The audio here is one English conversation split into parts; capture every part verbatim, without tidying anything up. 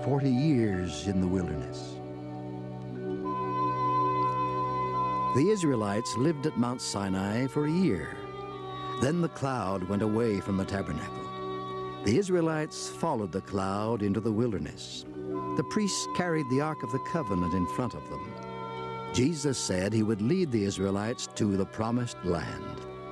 forty years in the wilderness. The Israelites lived at Mount Sinai for a year. Then the cloud went away from the tabernacle. The Israelites followed the cloud into the wilderness. The priests carried the Ark of the Covenant in front of them. Jesus said he would lead the Israelites to the promised land.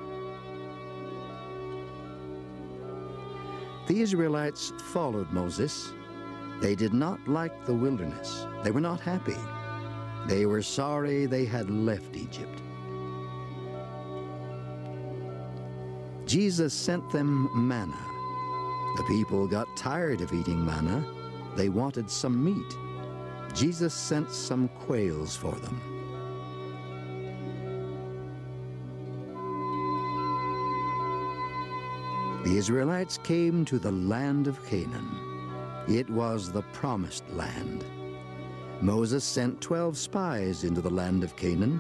The Israelites followed Moses. They did not like the wilderness. They were not happy. They were sorry they had left Egypt. Jesus sent them manna. The people got tired of eating manna. They wanted some meat. Jesus sent some quails for them. The Israelites came to the land of Canaan. It was the promised land. Moses sent twelve spies into the land of Canaan.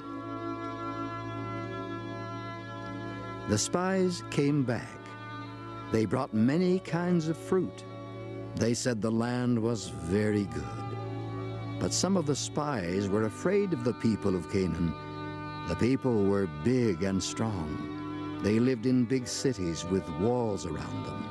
The spies came back. They brought many kinds of fruit. They said the land was very good. But some of the spies were afraid of the people of Canaan. The people were big and strong. They lived in big cities with walls around them.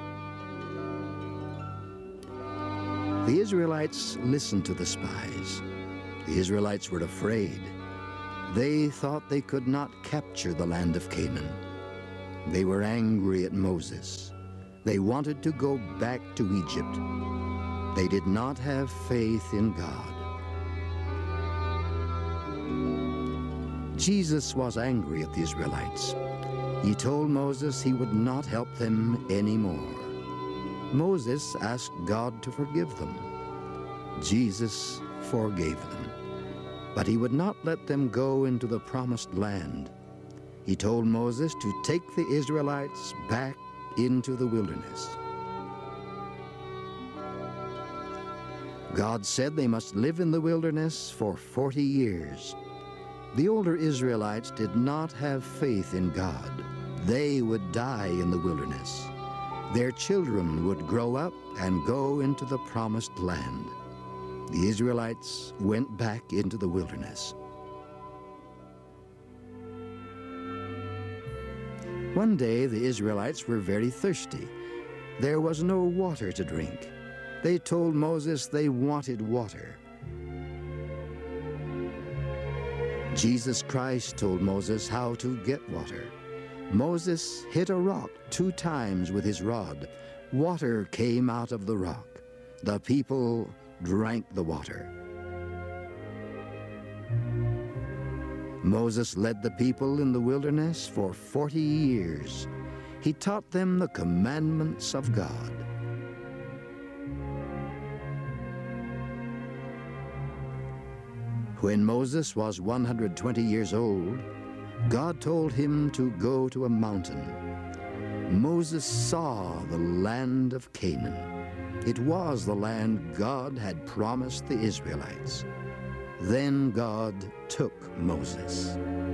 The Israelites listened to the spies. The Israelites were afraid. They thought they could not capture the land of Canaan. They were angry at Moses. They wanted to go back to Egypt. They did not have faith in God. Jesus was angry at the Israelites. He told Moses he would not help them anymore. Moses asked God to forgive them. Jesus forgave them. But he would not let them go into the promised land. He told Moses to take the Israelites back into the wilderness. God said they must live in the wilderness for forty years. The older Israelites did not have faith in God. They would die in the wilderness. Their children would grow up and go into the promised land. The Israelites went back into the wilderness. One day the Israelites were very thirsty. There was no water to drink. They told Moses they wanted water. Jesus Christ told Moses how to get water. Moses hit a rock two times with his rod. Water came out of the rock. The people drank the water. Moses led the people in the wilderness for forty years. He taught them the commandments of God. When Moses was one hundred twenty years old, God told him to go to a mountain. Moses saw the land of Canaan. It was the land God had promised the Israelites. Then God took Moses.